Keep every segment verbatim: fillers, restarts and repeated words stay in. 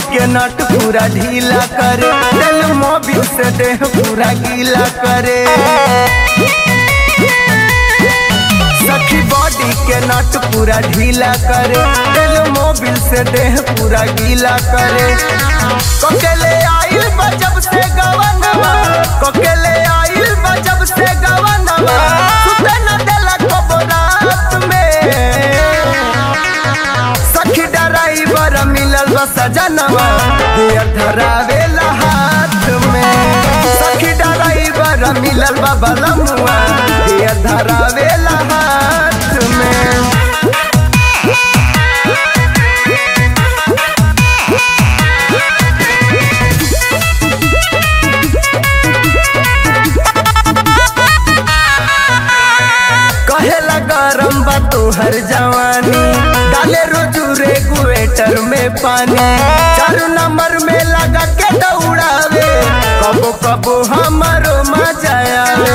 के नट पूरा ढीला करे, तेल मोबिल से देह पूरा गीला करे। सखी बॉडी के नट पूरा ढीला करे, तेल मोबिल से देह पूरा गीला करे। कोकेले आइल बजब से गवनवा, कोकेले आइल बजब से गवनवा, सुते न देला कबो रात में। सखी ड्राइवर मिलल बा सजनवा, गियर धरावेला हाथ में। सखी ड्राइवर मिलल बा बलमुआ, गियर धरावेला हाथ में। कहेला गरम बा तोहर जवानी, डाले रोजू रेगुएटर में पानी। चार नंबर में लगा के दौड़ावे, कबो कबो हमारो मजा आवे।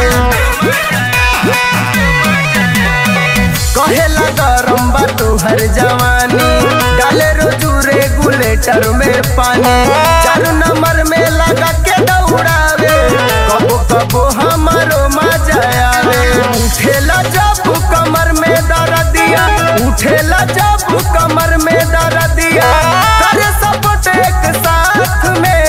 कहेला गरम बा तोहर जवानी, डाले रोजू रेगुलेटर में पानी। चार नंबर में लगा के दौड़ावे, कबो कबो हमारो मजा आवे। उठेला जब कमर में दर्दिया, उठेला जब कमर में दर्दिया, करे सपोर्ट एक साथ में।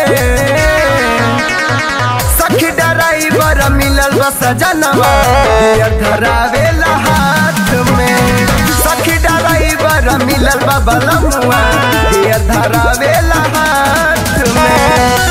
सखी ड्राइवर मिलल बा सजनवा, गियर धरावेला हाथ में। सखी ड्राइवर मिलल बा बलमुआ, गियर धरावेला हाथ में।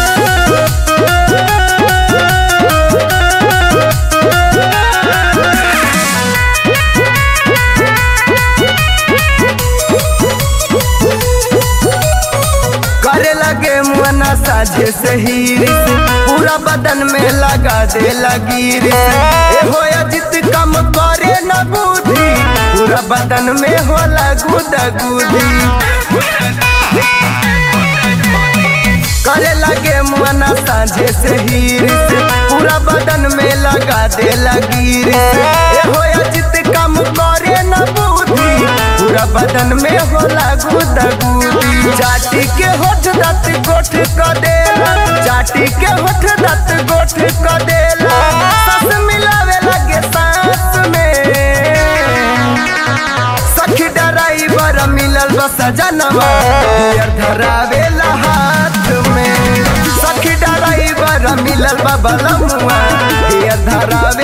करे लगे मुअना साझे से हीरिस, पूरा बदन में लगा दे लगी। ए होया जित कम करे न बुद्धि, पूरा बदन में होला गुदा गुदी। करे लगे मुअना साझे से हीरिस, पूरा बदन में लगा दे लगी। ए होया जित कम करे न बुद्धि, पूरा बदन में होला गुदा गुदी। चाटी के होठ दत गोठ क देला, चाटी के होठ दत गोठ क देला, सांस मिलावे लगे सांस में। सखी ड्राइवर मिलल बा सजनवा, गियर धरावेला हाथ में। सखी ड्राइवर मिलल बा बलमुआ, गियर धरावे